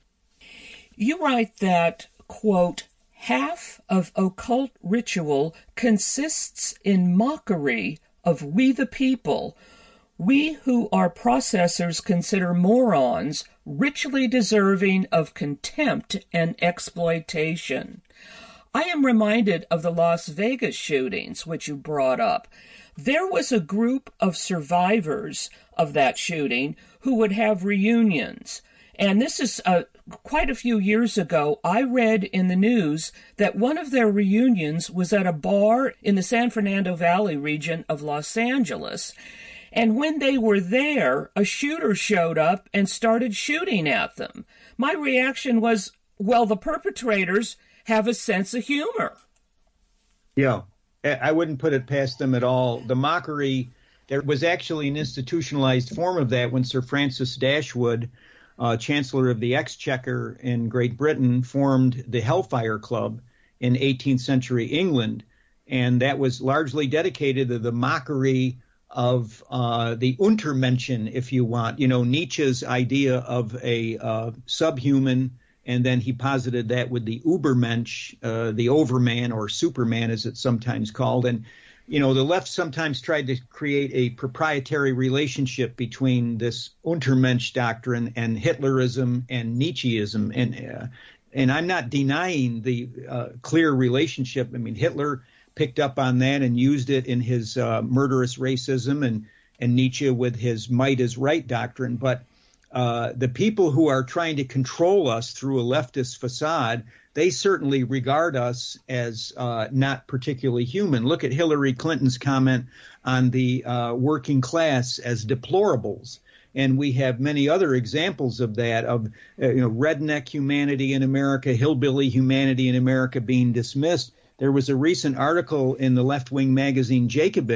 You write that, quote, half of occult ritual consists in mockery of we the people, we who our processors consider morons, richly deserving of contempt and exploitation. I am reminded of the Las Vegas shootings, which you brought up. There was a group of survivors of that shooting who would have reunions. And this is uh, quite a few years ago. I read in the news that one of their reunions was at a bar in the San Fernando Valley region of Los Angeles. And when they were there, a shooter showed up and started shooting at them. My reaction was, well, the perpetrators have a sense of humor. Yeah, I wouldn't put it past them at all. The mockery, there was actually an institutionalized form of that when Sir Francis Dashwood, uh, Chancellor of the Exchequer in Great Britain, formed the Hellfire Club in eighteenth century England. And that was largely dedicated to the mockery of uh, the Untermenschen, if you want, you know, Nietzsche's idea of a uh, subhuman. And then he posited that with the Übermensch, uh, the overman or superman, as it's sometimes called. And, you know, the left sometimes tried to create a proprietary relationship between this Untermensch doctrine and Hitlerism and Nietzscheism. And, uh, and I'm not denying the uh, clear relationship. I mean, Hitler picked up on that and used it in his uh, murderous racism, and, and Nietzsche with his might is right doctrine. But Uh, the people who are trying to control us through a leftist facade, they certainly regard us as uh, not particularly human. Look at Hillary Clinton's comment on the uh, working class as deplorables. And we have many other examples of that, of uh, you know, redneck humanity in America, hillbilly humanity in America being dismissed. There was a recent article in the left-wing magazine Jacobin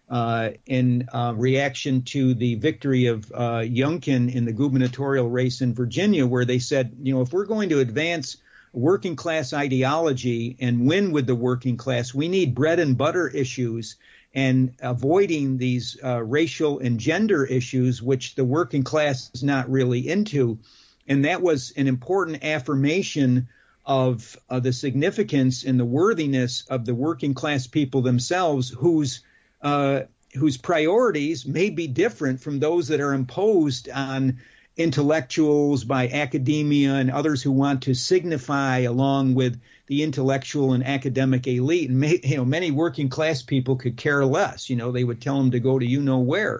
uh, in uh, reaction to the victory of uh, Youngkin in the gubernatorial race in Virginia, where they said, you know, if we're going to advance working class ideology and win with the working class, we need bread and butter issues and avoiding these uh, racial and gender issues, which the working class is not really into. And that was an important affirmation of uh, the significance and the worthiness of the working class people themselves, whose uh, whose priorities may be different from those that are imposed on intellectuals by academia and others who want to signify along with the intellectual and academic elite. And may, you know, many working class people could care less. You know, they would tell them to go to you know where.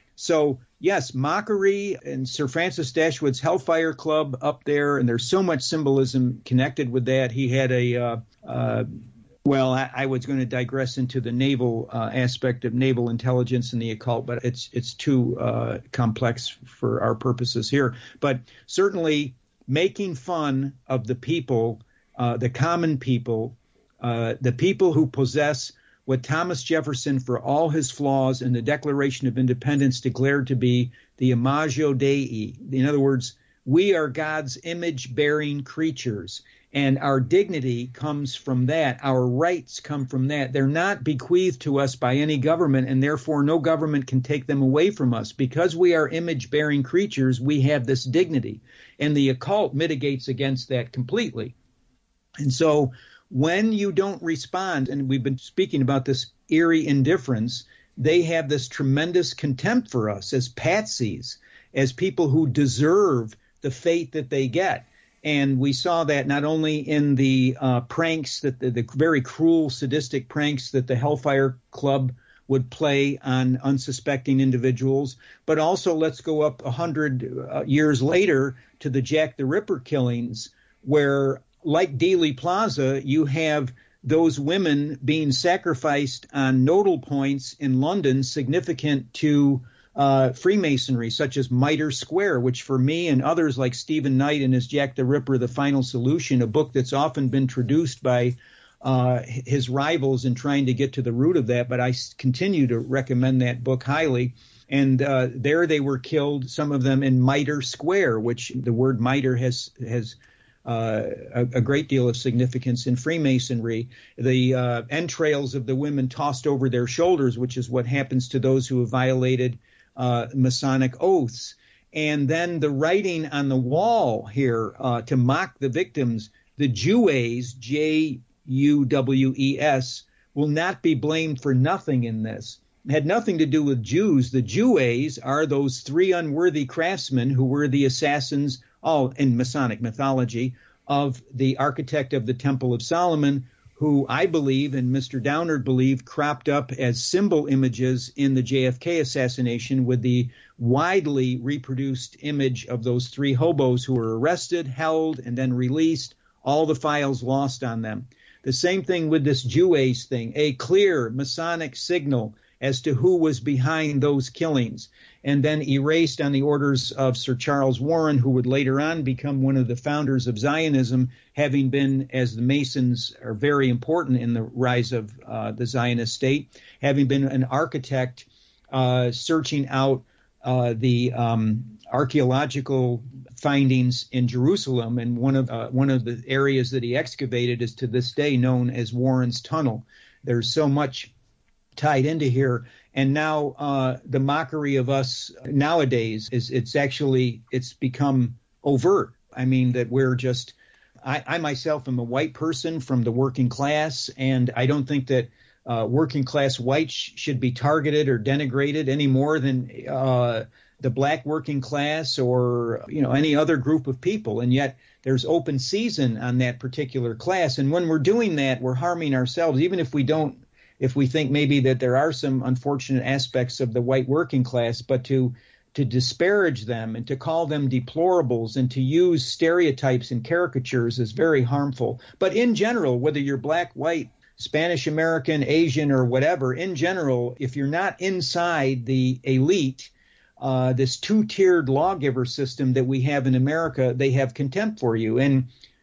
So yes, mockery and Sir Francis Dashwood's Hellfire Club up there, and there's so much symbolism connected with that. He had a uh, uh, well, I, I was going to digress into the naval uh, aspect of naval intelligence and the occult, but it's it's too uh, complex for our purposes here. But certainly making fun of the people, uh, the common people, uh, the people who possess what Thomas Jefferson, for all his flaws in the Declaration of Independence, declared to be the imago Dei. In other words, we are God's image-bearing creatures, and our dignity comes from that. Our rights come from that. They're not bequeathed to us by any government, and therefore no government can take them away from us. Because we are image-bearing creatures, we have this dignity, and the occult mitigates against that completely. And so when you don't respond, and we've been speaking about this eerie indifference, they have this tremendous contempt for us as patsies, as people who deserve the fate that they get. And we saw that not only in the uh, pranks, that the, the very cruel, sadistic pranks that the Hellfire Club would play on unsuspecting individuals, but also let's go up a hundred uh, years later to the Jack the Ripper killings, where, like Dealey Plaza, you have those women being sacrificed on nodal points in London significant to uh, Freemasonry, such as Mitre Square, which for me and others like Stephen Knight in his Jack the Ripper, The Final Solution, a book that's often been traduced by uh, his rivals in trying to get to the root of that, but I continue to recommend that book highly. And uh, there they were killed, some of them in Mitre Square, which the word mitre has has Uh, a, a great deal of significance in Freemasonry. The uh, entrails of the women tossed over their shoulders, which is what happens to those who have violated uh, Masonic oaths. And then the writing on the wall here uh, to mock the victims, the Jewes, J U W E S, will not be blamed for nothing in this. It had nothing to do with Jews. The Jewes are those three unworthy craftsmen who were the assassins, all in Masonic mythology, of the architect of the Temple of Solomon, who I believe and Mister Downard believed cropped up as symbol images in the J F K assassination, with the widely reproduced image of those three hobos who were arrested, held, and then released, all the files lost on them. The same thing with this Jewes thing, a clear Masonic signal as to who was behind those killings, and then erased on the orders of Sir Charles Warren, who would later on become one of the founders of Zionism, having been, as the Masons are very important in the rise of uh, the Zionist state, having been an architect uh, searching out uh, the um, archaeological findings in Jerusalem. And one of uh, one of the areas that he excavated is to this day known as Warren's Tunnel. There's so much tied into here. And now uh, the mockery of us nowadays is it's actually it's become overt. I mean, that we're just I, I myself am a white person from the working class, and I don't think that uh, working class whites sh- should be targeted or denigrated any more than uh, the black working class or, you know, any other group of people. And yet there's open season on that particular class. And when we're doing that, we're harming ourselves, even if we don't. If we think maybe that there are some unfortunate aspects of the white working class, but to to disparage them and to call them deplorables and to use stereotypes and caricatures is very harmful. But in general, whether you're black, white, Spanish American, Asian, or whatever, in general, if you're not inside the elite, uh, this two-tiered lawgiver system that we have in America, they have contempt for you. And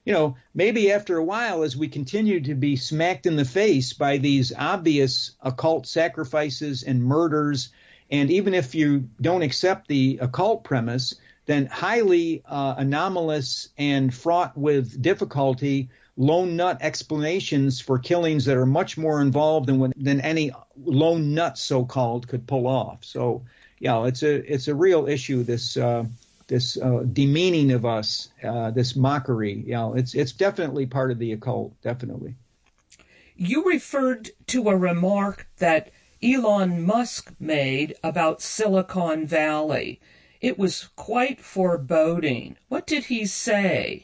you know, maybe after a while, as we continue to be smacked in the face by these obvious occult sacrifices and murders, and even if you don't accept the occult premise, then highly uh, anomalous and fraught with difficulty lone nut explanations for killings that are much more involved than when, than any lone nut, so-called, could pull off. So, yeah, it's a it's a real issue. This uh, this uh, demeaning of us, uh, this mockery. You know, it's it's definitely part of the occult. Definitely. You referred to a remark that Elon Musk made about Silicon Valley. It was quite foreboding. What did he say?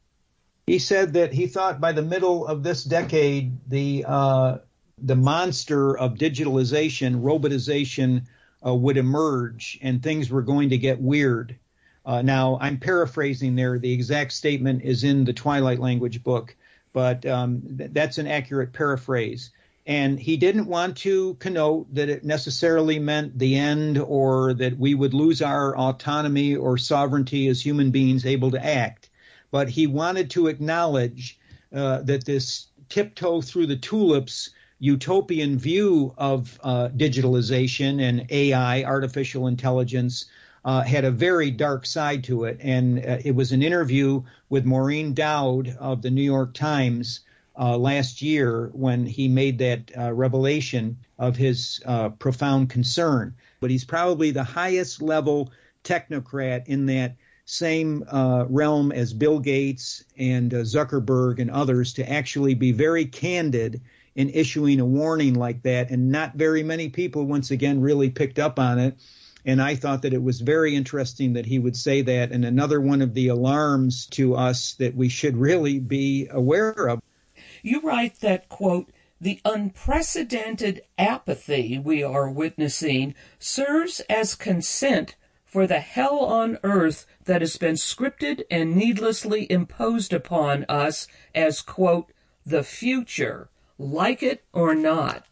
He said that he thought by the middle of this decade, the uh, the monster of digitalization, robotization, uh, would emerge, and things were going to get weird. Uh, now, I'm paraphrasing there. The exact statement is in the Twilight Language book, but um, th- that's an accurate paraphrase. And he didn't want to connote that it necessarily meant the end, or that we would lose our autonomy or sovereignty as human beings able to act. But he wanted to acknowledge uh, that this tiptoe through the tulips utopian view of uh, digitalization and A I, artificial intelligence, uh, had a very dark side to it. And uh, it was an interview with Maureen Dowd of the New York Times uh, last year when he made that uh, revelation of his uh, profound concern. But he's probably the highest level technocrat in that same uh, realm as Bill Gates and uh, Zuckerberg and others, to actually be very candid in issuing a warning like that. And not very many people, once again, really picked up on it. And I thought that it was very interesting that he would say that, and another one of the alarms to us that we should really be aware of. You write that, quote, the unprecedented apathy we are witnessing serves as consent for the hell on earth that has been scripted and needlessly imposed upon us as, quote, the future, like it or not.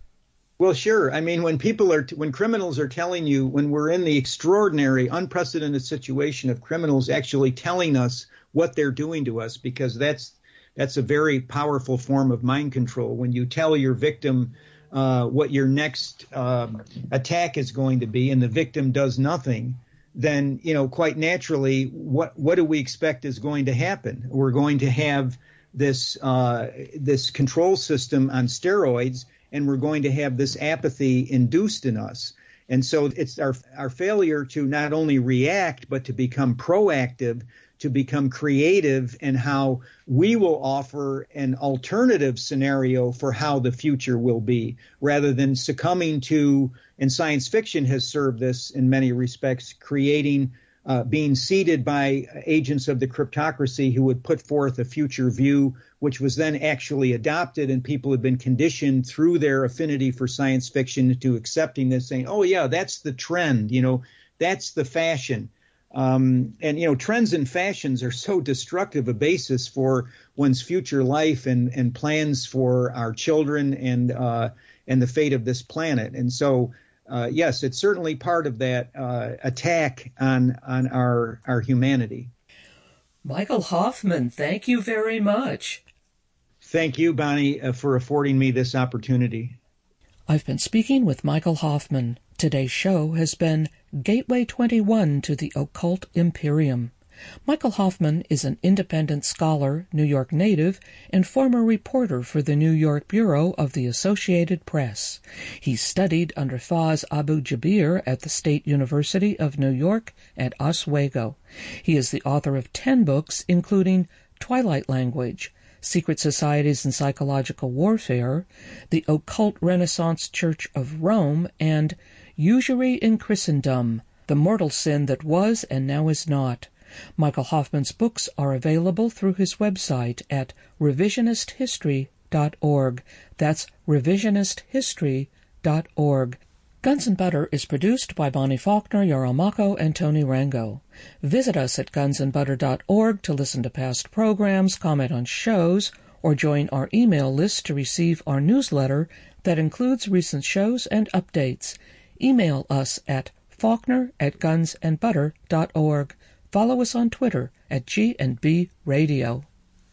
Well, sure. I mean, when people are, when criminals are telling you, when we're in the extraordinary, unprecedented situation of criminals actually telling us what they're doing to us, because that's that's a very powerful form of mind control. When you tell your victim uh, what your next uh, attack is going to be, and the victim does nothing, then, you know, quite naturally, what what do we expect is going to happen? We're going to have this uh, this control system on steroids, and we're going to have this apathy induced in us. And so it's our our failure to not only react, but to become proactive, to become creative in how we will offer an alternative scenario for how the future will be, rather than succumbing to, and science fiction has served this in many respects, creating, uh, being seeded by agents of the cryptocracy who would put forth a future view, which was then actually adopted, and people have been conditioned through their affinity for science fiction to accepting this, saying, oh, yeah, that's the trend, you know, that's the fashion. Um, and, you know, trends and fashions are so destructive a basis for one's future life and, and plans for our children and uh, and the fate of this planet. And so, uh, yes, it's certainly part of that uh, attack on on our our humanity. Michael Hoffman, thank you very much. Thank you, Bonnie, uh, for affording me this opportunity. I've been speaking with Michael Hoffman. Today's show has been Gateway twenty-one to the Occult Imperium. Michael Hoffman is an independent scholar, New York native, and former reporter for the New York Bureau of the Associated Press. He studied under Faz Abu Jabir at the State University of New York at Oswego. He is the author of ten books, including Twilight Language, Secret Societies and Psychological Warfare, The Occult Renaissance Church of Rome, and Usury in Christendom, The Mortal Sin That Was and Now Is Not. Michael Hoffman's books are available through his website at revisionist history dot org. That's revisionist history dot org. Guns and Butter is produced by Bonnie Faulkner, Yarl Mako, and Tony Rango. Visit us at guns and butter dot org to listen to past programs, comment on shows, or join our email list to receive our newsletter that includes recent shows and updates. Email us at faulkner at guns and butter dot org. Follow us on Twitter at G and B Radio.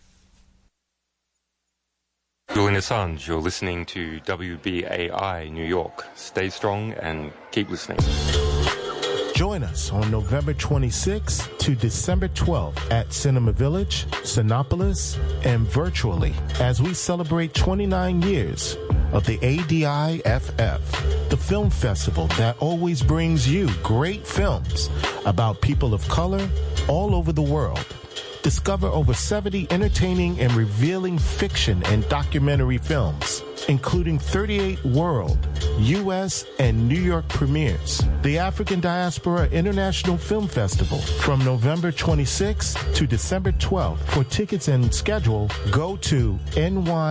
Julian Assange, you're listening to W B A I New York. Stay strong and keep listening. Join us on November twenty-sixth to December twelfth at Cinema Village, Sinopolis, and virtually as we celebrate twenty-nine years of the A D I F F, the film festival that always brings you great films about people of color all over the world. Discover over seventy entertaining and revealing fiction and documentary films, including thirty-eight world, U S, and New York premieres. The African Diaspora International Film Festival from November twenty-sixth to December twelfth. For tickets and schedule, go to N Y